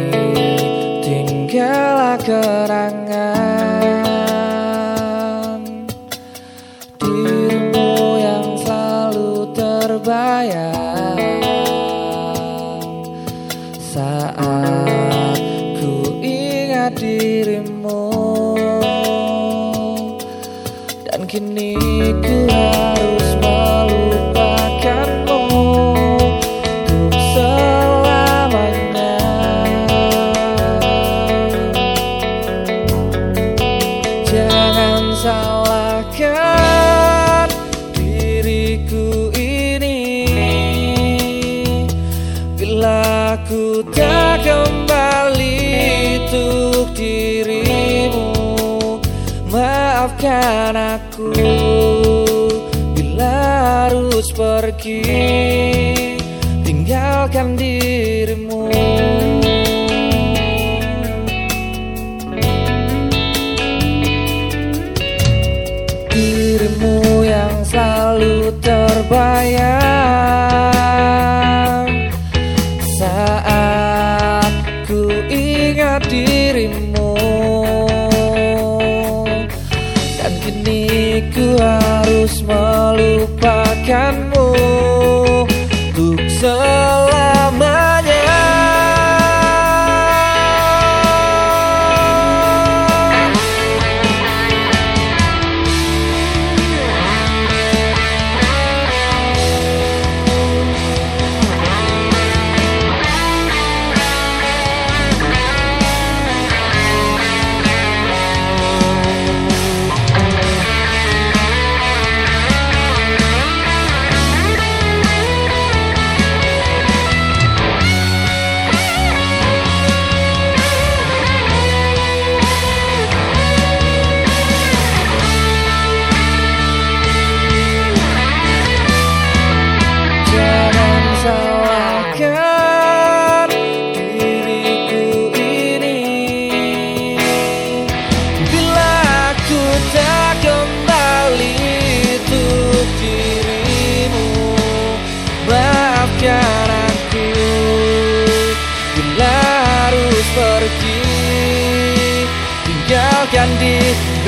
tinggallah kenangan dirimu yang selalu terbayang saat ku ingat dirimu. Dan kini ku harus melupakanmu untuk selamanya. Jangan salahkan diriku ini bila ku tak kembali untuk dirimu. Maafkan aku bila harus pergi tinggalkan dirimu. Dirimu yang selalu terbayang saat ku ingat dirimu. Dan kini ku harus melupakanmu untuk selamanya. Maafkan aku bila harus pergi tinggalkan dirimu.